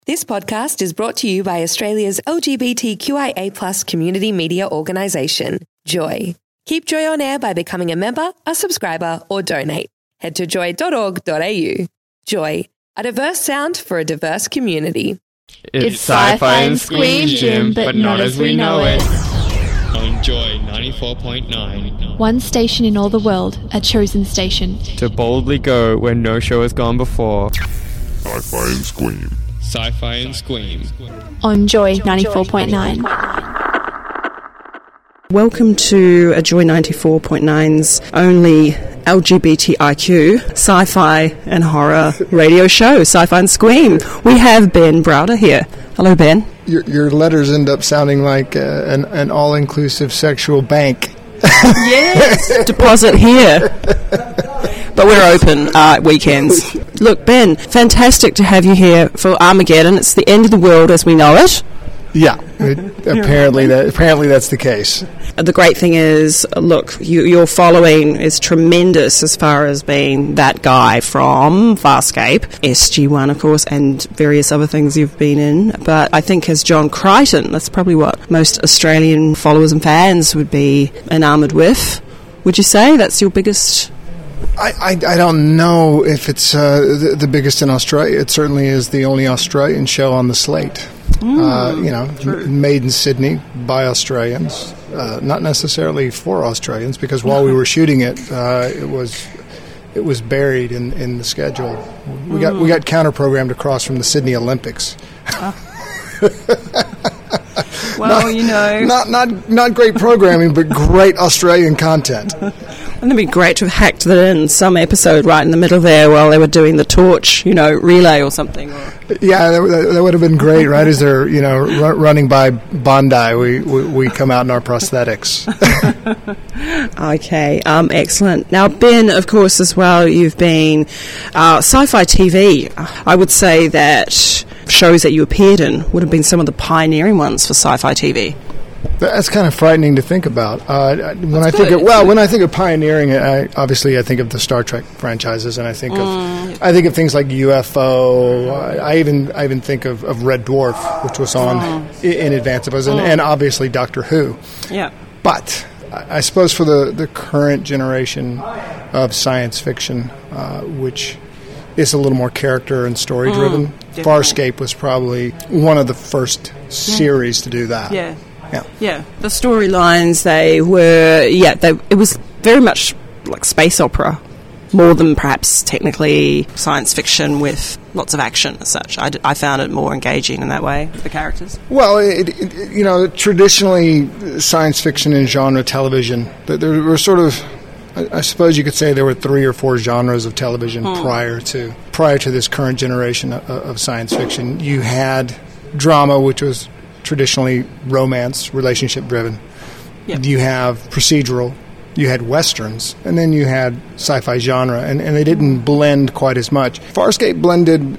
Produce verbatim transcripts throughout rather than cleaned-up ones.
This podcast is brought to you by Australia's L G B T Q I A plus community media organisation, Joy. Keep Joy on air by becoming a member, a subscriber, or donate. Head to joy dot org dot a u. Joy, a diverse sound for a diverse community. It's sci-fi and Squeam, Jim, but not as we know it. On Joy ninety-four point nine. One station in all the world, a chosen station. To boldly go where no show has gone before. Sci-fi and Squeam. Sci-fi and Squeam. On Joy ninety-four point nine. Welcome to a Joy ninety-four point nine's only L G B T I Q sci-fi and horror radio show, Sci-Fi and Squeam. We have Ben Browder here. Hello, Ben. Your, your letters end up sounding like uh, an, an all-inclusive sexual bank. Yes, deposit here. But we're open uh, weekends. Look, Ben, fantastic to have you here for Armageddon. It's the end of the world as we know it. Yeah, it, apparently that apparently that's the case. The great thing is, look, you, your following is tremendous as far as being that guy from Farscape, S G one, of course, and various other things you've been in. But I think as John Crichton, that's probably what most Australian followers and fans would be enamoured with. Would you say that's your biggest? I, I, I don't know if it's uh, the, the biggest in Australia. It certainly is the only Australian show on the slate. Mm, uh, you know, m- made in Sydney by Australians, uh, not necessarily for Australians, because while we were shooting it, uh, it was it was buried in, in the schedule. We got we got counter programmed across from the Sydney Olympics. Uh. Well, not, you know, not not not great programming, but great Australian content. Wouldn't it be great to have hacked that in some episode right in the middle there while they were doing the torch, you know, relay or something? Or yeah, that, that would have been great, right? As they're, you know, r- running by Bondi, we, we we come out in our prosthetics. Okay, um, excellent. Now, Ben, of course, as well, you've been uh, sci-fi T V. I would say that shows that you appeared in would have been some of the pioneering ones for sci-fi T V. That's kind of frightening to think about. Uh, when That's I think good. of, well, when I think of pioneering, I, obviously I think of the Star Trek franchises, and I think mm. of I think of things like U F O. I, I even I even think of, of Red Dwarf, which was on mm. in, in advance of us, and, mm. and obviously Doctor Who. Yeah. But I, I suppose for the, the current generation of science fiction, uh, which is a little more character and story driven, mm. Farscape was probably one of the first series mm. to do that. Yeah. Yeah. Yeah, the storylines, they were, yeah, they, it was very much like space opera, more than perhaps technically science fiction with lots of action as such. I, d- I found it more engaging in that way, the characters. Well, it, it, you know, traditionally science fiction and genre television, there were sort of, I, I suppose you could say there were three or four genres of television hmm. prior to prior to this current generation of, of science fiction. You had drama, which was traditionally romance, relationship-driven. Yep. You have procedural, you had westerns, and then you had sci-fi genre, and, and they didn't blend quite as much. Farscape blended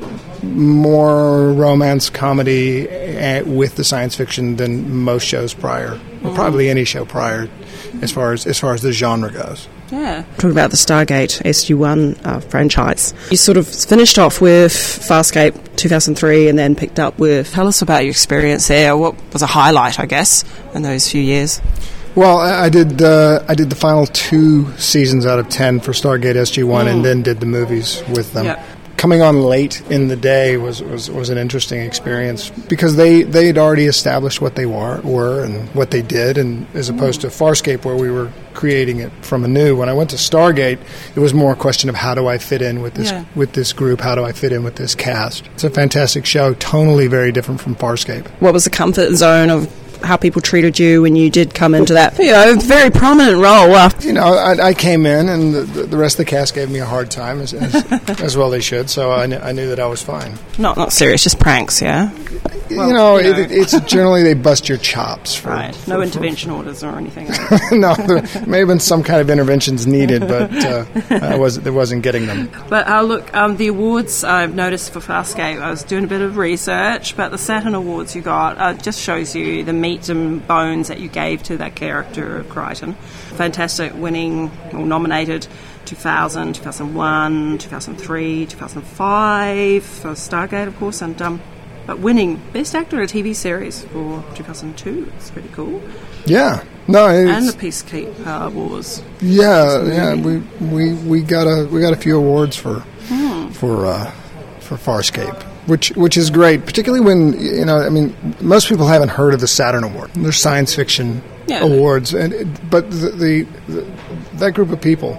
more romance, comedy uh, with the science fiction than most shows prior, mm-hmm. or probably any show prior, as far as as far as the genre goes. Yeah. Talking about the Stargate S G one uh, franchise. You sort of finished off with Farscape two thousand three and then picked up with... Tell us about your experience there. What was a highlight, I guess, in those few years? Well, I did uh, I did the final two seasons out of ten for Stargate S G one mm. and then did the movies with them. Yep. Coming on late in the day was, was, was an interesting experience because they they had already established what they were, were and what they did, and as opposed to Farscape where we were creating it from anew. When I went to Stargate, it was more a question of how do I fit in with this yeah. with this group, how do I fit in with this cast. It's a fantastic show, tonally very different from Farscape. What was the comfort zone of how people treated you when you did come into that, you know, very prominent role? Uh, you know, I, I came in, and the, the rest of the cast gave me a hard time, as, as, as well they should. So I, kn- I knew that I was fine. Not not serious, just pranks, yeah. You well, know, you know. It, it's generally they bust your chops. For, right. for, no for, intervention for, orders or anything. No, there may have been some kind of interventions needed, but uh, I was there wasn't getting them. But uh, look, um, the awards I've noticed for Farscape, I was doing a bit of research, but the Saturn Awards you got uh, just shows you the meat and bones that you gave to that character of Crichton. Fantastic, winning or nominated two thousand, two thousand one, two thousand three, two thousand five for Stargate, of course, and um, but winning Best Actor in a T V Series for two thousand two. It's pretty cool. Yeah. No, it's, and the Peacekeeper Wars. Yeah, yeah. We, we we got a we got a few awards for hmm. for uh, for Farscape, which which is great, particularly when, you know, I mean, most people haven't heard of the Saturn Award. They're science fiction yeah. awards, and but the, the, the that group of people.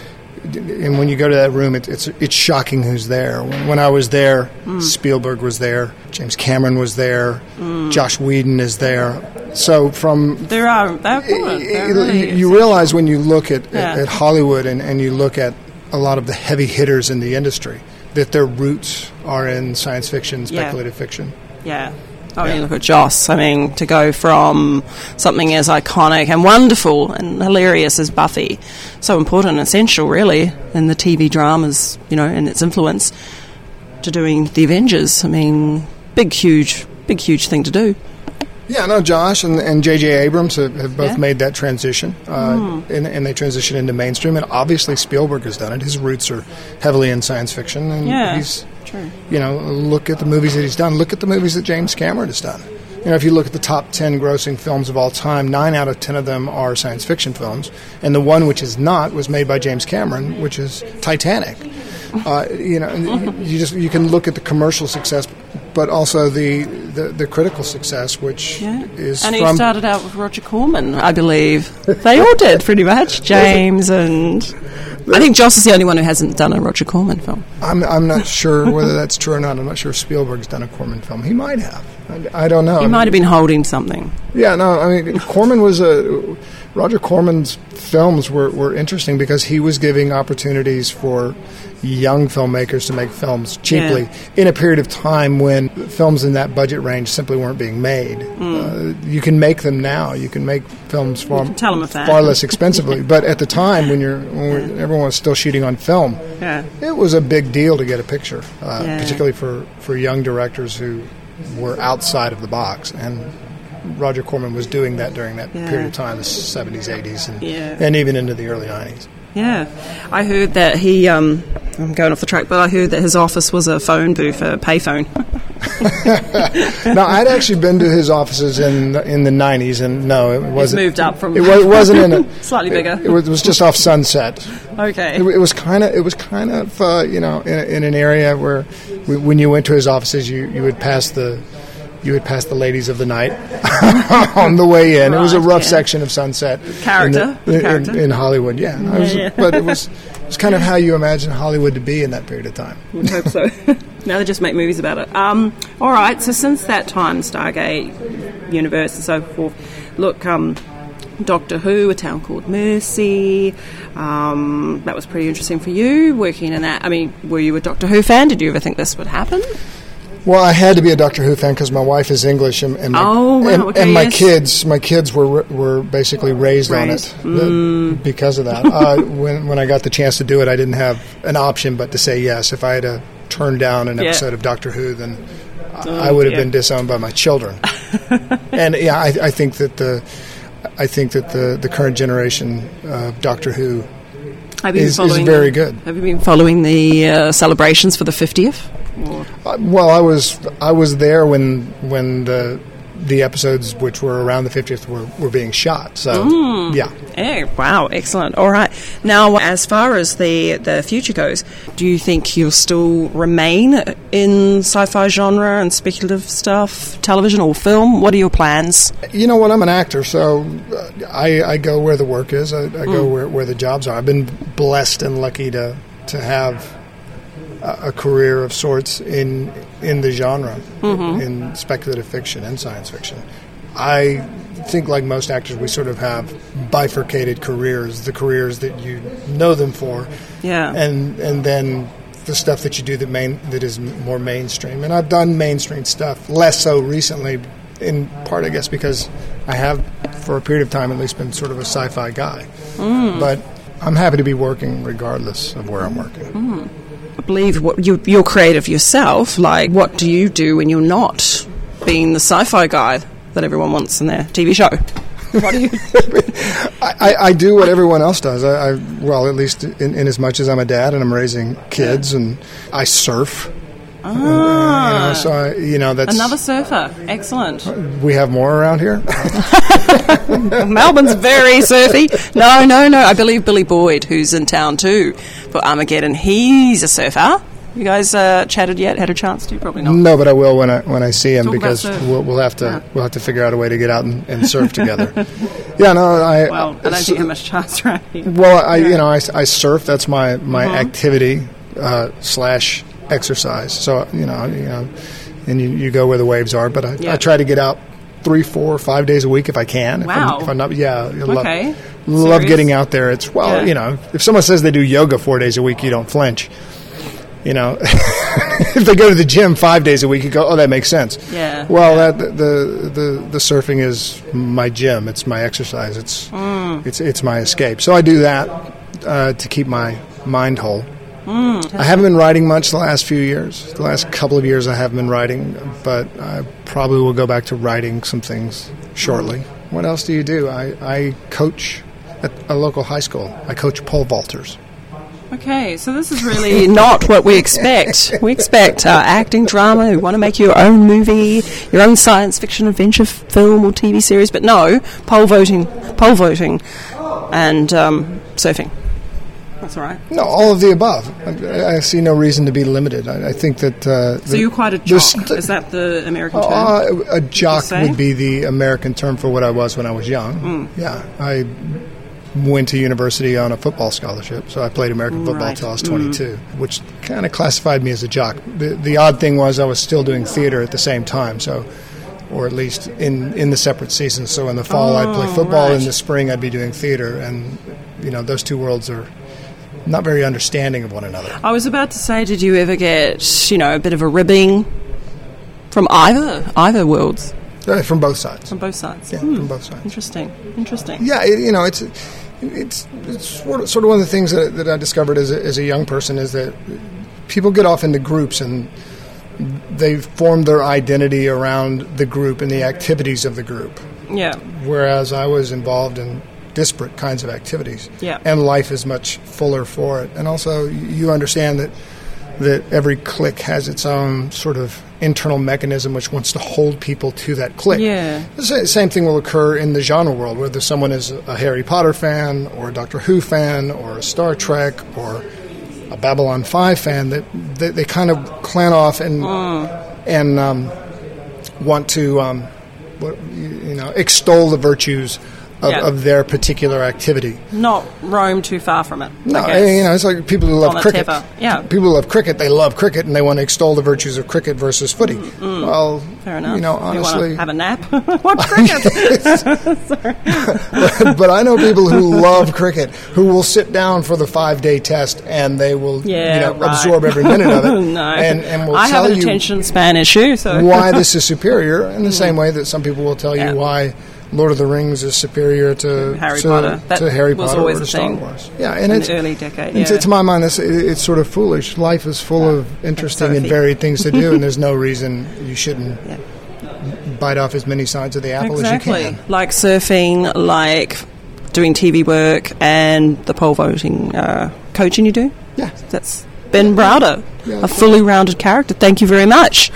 And when you go to that room, it, it's it's shocking who's there. When, when I was there, mm. Spielberg was there, James Cameron was there, mm. Josh Whedon is there. So from there are they're good. They're really you realize when you look at, yeah. at, at Hollywood and, and you look at a lot of the heavy hitters in the industry, that their roots are in science fiction, speculative yeah. fiction. Yeah. I mean, look at Joss. I mean, to go from something as iconic and wonderful and hilarious as Buffy, so important and essential, really, in the T V dramas, you know, and its influence, to doing The Avengers. I mean, big, huge, big, huge thing to do. Yeah, no, Josh and, and J J Abrams have, have both yeah. made that transition, uh, mm. and, and they transition into mainstream. And obviously, Spielberg has done it. His roots are heavily in science fiction, and yeah. he's, True. you know, look at the movies that he's done. Look at the movies that James Cameron has done. You know, if you look at the top ten grossing films of all time, nine out of ten of them are science fiction films, and the one which is not was made by James Cameron, which is Titanic. Uh, you know, you just you can look at the commercial success, but also the, the, the critical success, which yeah. is and from... he started out with Roger Corman, I believe. They all did, pretty much. James and... I think Joss is the only one who hasn't done a Roger Corman film. I'm I'm not sure whether that's true or not. I'm not sure if Spielberg's done a Corman film. He might have. I, I don't know. He I might mean, have been holding something. Yeah, no, I mean, Corman was a... Roger Corman's films were, were interesting because he was giving opportunities for young filmmakers to make films cheaply yeah. in a period of time when films in that budget range simply weren't being made. Mm. Uh, you can make them now. You can make films far, tell them that. far less expensively. But at the time when you're when yeah. everyone was still shooting on film, yeah. it was a big deal to get a picture, uh, yeah. particularly for, for young directors who were outside of the box. And Roger Corman was doing that during that yeah. period of time, the seventies, eighties, and, yeah. and even into the early nineties. Yeah. I heard that he, um, I'm going off the track, but I heard that his office was a phone booth, a payphone. No, I'd actually been to his offices in the, in the nineties, and no, it wasn't. It's moved up from... It was, wasn't in a... Slightly bigger. It, it, was, it was just off Sunset. Okay. It, it was kind of, it was kind of, uh, you know, in, in an area where we, when you went to his offices, you, you would pass the... You would pass the ladies of the night on the way in. Right, it was a rough yeah. section of Sunset. Character. In, the, Character. in, in Hollywood, yeah. yeah, was, yeah. But it was, it was kind of how you imagine Hollywood to be in that period of time. I hope so. Now they just make movies about it. Um, all right, so since that time, Stargate, Universe and so forth, look, um, Doctor Who, A Town Called Mercy, um, that was pretty interesting for you, working in that. I mean, were you a Doctor Who fan? Did you ever think this would happen? Well, I had to be a Doctor Who fan because my wife is English, and, and my, oh, wow, and, okay, and my yes. kids, my kids were were basically raised, raised. on it mm. because of that. uh, when when I got the chance to do it, I didn't have an option but to say yes. If I had to turn down an yeah. episode of Doctor Who, then oh, I would have yeah. been disowned by my children. And yeah, I, I think that the I think that the, the current generation of Doctor Who is, is very good. Have you been following the uh, celebrations for the fiftieth? Uh, well, I was I was there when when the the episodes which were around the fiftieth were, were being shot. So mm. yeah. Oh, wow, excellent. All right. Now, as far as the the future goes, do you think you'll still remain in sci-fi genre and speculative stuff, television or film? What are your plans? You know what? I'm an actor, so I, I go where the work is. I, I mm. go where, where the jobs are. I've been blessed and lucky to to have a career of sorts in in the genre, mm-hmm. in speculative fiction and science fiction. I think, like most actors, we sort of have bifurcated careers: the careers that you know them for, yeah, and and then the stuff that you do that main that is more mainstream. And I've done mainstream stuff, less so recently, in part, I guess, because I have, for a period of time at least, been sort of a sci-fi guy. Mm. But I'm happy to be working regardless of where I'm working. Mm. I believe what you, you're creative yourself. Like, what do you do when you're not being the sci-fi guy that everyone wants in their T V show? What do you? I, I do what everyone else does. I, I well, at least in, in as much as I'm a dad and I'm raising kids, yeah. and I surf. Ah, And, uh, you know, so I, you know that's another surfer. Excellent. We have more around here. Melbourne's very surfy. No, no, no. I believe Billy Boyd, who's in town too for Armageddon, he's a surfer. You guys uh, chatted yet? Had a chance to? Probably not. No, but I will when I when I see him Talk because about surf. we'll, we'll have to Yeah. we'll have to figure out a way to get out and, and surf together. Yeah, no, I. Well, I don't so- think you have much chance right here. Well, I you know I, I surf. That's my my Uh-huh. activity uh, slash exercise. So you know you know, and you, you go where the waves are. But I, Yeah. I try to get out three, four, five days a week if I can. If Wow. I'm, if I'm not, yeah, I love, Okay. love Serious? getting out there. It's well, Yeah. you know, if someone says they do yoga four days a week, you don't flinch. You know, if they go to the gym five days a week, you go, oh, that makes sense. Yeah. Well, that the, the the surfing is my gym. It's my exercise. It's Mm. it's it's my escape. So I do that uh, to keep my mind whole. Mm. I haven't been writing much the last few years. The last couple of years I haven't been writing, but I probably will go back to writing some things shortly. What else do you do? I, I coach at a local high school. I coach pole vaulters. Okay, so this is really not what we expect. We expect uh, acting, drama, you want to make your own movie, your own science fiction adventure f- film or T V series, but no, pole voting, pole voting, and um, surfing. That's all right. No, all of the above. I, I see no reason to be limited. I, I think that... Uh, So you're quite a jock. Is that the American term? Uh, a jock say? would be the American term for what I was when I was young. Mm. Yeah, I went to university on a football scholarship, so I played American football Right. till I was twenty-two, which kind of classified me as a jock. The, the odd thing was I was still doing theater at the same time, so, or at least in, in the separate seasons. So in the fall I'd play Oh, football, right. in the spring I'd be doing theater, and you know those two worlds are not very understanding of one another. I was about to say, did you ever get, you know, a bit of a ribbing from either either worlds? Uh, from both sides. From both sides. Yeah, Hmm. from both sides. Interesting. Interesting. Yeah, it, you know, it's it's it's sort of, sort of one of the things that, that I discovered as a, as a young person is that people get off into groups and they've formed their identity around the group and the activities of the group. Yeah. Whereas I was involved in disparate kinds of activities. Yeah. And life is much fuller for it. And also, you understand that that every clique has its own sort of internal mechanism which wants to hold people to that clique. Yeah. The sa- same thing will occur in the genre world, whether someone is a Harry Potter fan or a Doctor Who fan or a Star Trek or a Babylon five fan, that they, they kind of clan off and and um, want to um, what, you know extol the virtues of, Yeah. of their particular activity. Not roam too far from it. No, I guess. you know, it's like people who love On a cricket. tether, yeah. People who love cricket, they love cricket, and they want to extol the virtues of cricket versus footy. Well, Fair enough. you know, You want honestly, to have a nap? Watch cricket. but I know people who love cricket who will sit down for the five-day test and they will, Yeah, you know, right. absorb every minute of it, No. and and will I tell have an you attention span issue, so why this is superior. In the same way that some people will tell you Yeah. why Lord of the Rings is superior to Harry to, Potter. That to Harry was Potter always or a to Star thing Wars. Yeah, and in it's the early decade. And Yeah. to, to my mind, it's, it's sort of foolish. Life is full of interesting and surfy. varied things to do, and there's no reason you shouldn't Yeah. bite off as many sides of the apple Exactly. as you can. Like surfing, like doing T V work, and the pole voting uh, coaching you do. Yeah. That's Ben Browder, Yeah. a fully rounded character. Thank you very much.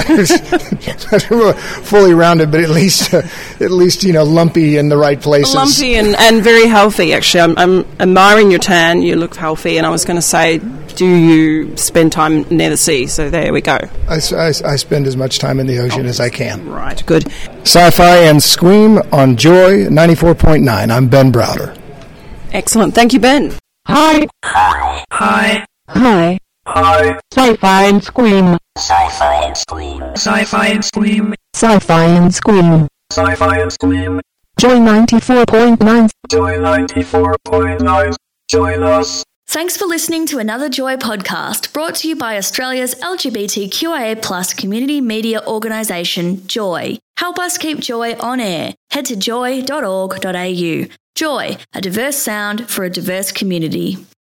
Fully rounded, but at least, uh, at least you know, lumpy in the right places. Lumpy and, and very healthy, actually. I'm, I'm admiring your tan. You look healthy. And I was going to say, do you spend time near the sea? So there we go. I, I, I spend as much time in the ocean as I can. Right, good. Sci-fi and Squeam on Joy ninety-four point nine. I'm Ben Browder. Excellent. Thank you, Ben. Hi. Hi. Hi. Hi. Hi. Sci-fi and Scream. Sci-fi and Scream. Sci-fi and Scream. Sci-fi and Scream. Sci-fi and Scream. Joy ninety-four point nine. Joy ninety-four point nine. Join us. Thanks for listening to another Joy podcast brought to you by Australia's L G B T Q I A plus community media organisation, Joy. Help us keep Joy on air. Head to joy dot org dot a u. Joy, a diverse sound for a diverse community.